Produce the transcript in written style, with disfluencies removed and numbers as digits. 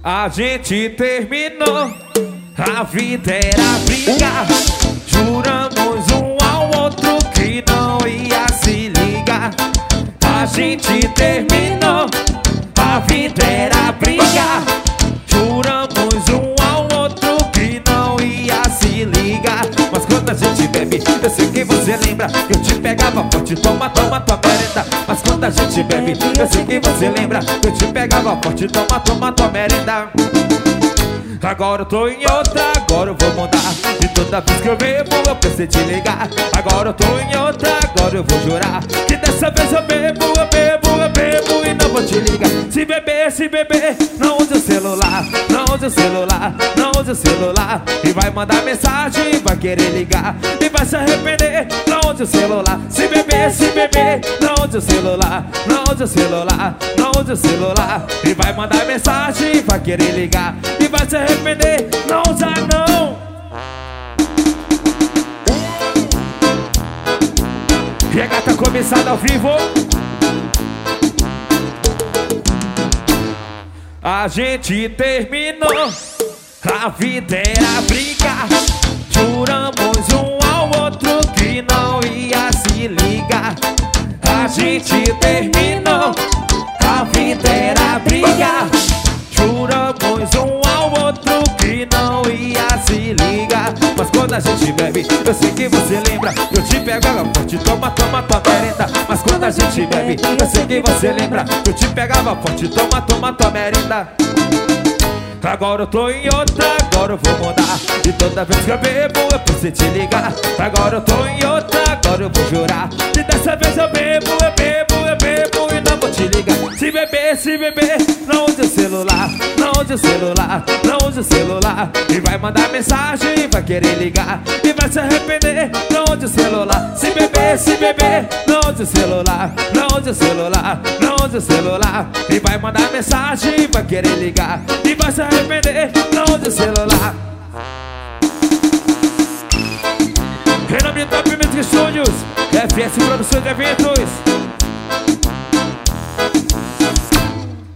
A gente terminou, a vida era briga. Juramos um ao outro que não ia se ligar. A gente terminou, a vida era briga. Juramos um ao outro que não ia se ligar. Mas quando a gente bebe, eu sei que você lembra que eu te pegava forte, toma, toma tua merenda. Mas quando a gente bebe, eu sei que você lembra que eu te pegava forte, toma, toma tua merenda. Agora eu tô em outra, agora eu vou mudar. E toda vez que eu bebo eu preciso te ligar. Agora eu tô em outra, agora eu vou jurar que dessa vez eu bebo, eu bebo, eu bebo e não vou te ligar. Se beber, não use o celular, não use o celular, não use o celular. E vai mandar mensagem, vai querer ligar e vai se arrepender. Não use o celular. Se beber, não use o celular, não use o celular, não use o celular. E vai mandar mensagem, vai querer ligar e vai se arrepender. Não usa não. Regata começada ao vivo. A gente terminou, a vida era briga. Juramos um ao outro que não ia se ligar. A gente terminou, a vida era briga. Juramos um ao outro que não ia se ligar. Mas quando a gente bebe, eu sei que você lembra que eu te pegava forte, toma, toma tua merenda. Mas quando a gente bebe, eu sei que você lembra que eu te pegava forte, toma, toma tua merenda. Agora eu tô em outra, agora eu vou mudar. E toda vez que eu bebo eu preciso te ligar. Agora eu tô em outra, agora eu vou jurar e dessa vez eu bebo, eu bebo, eu bebo e não vou te ligar. Se beber, não use o celular, não use o celular, não use o celular. E vai mandar mensagem, vai querer ligar e vai se arrepender. Não use o celular. Se beber, não use o celular, não use o celular, não use o celular. E vai mandar mensagem, vai querer ligar e vai se arrepender. Não use o celular. Em nome do Top Music Studios, FS Produções de Eventos.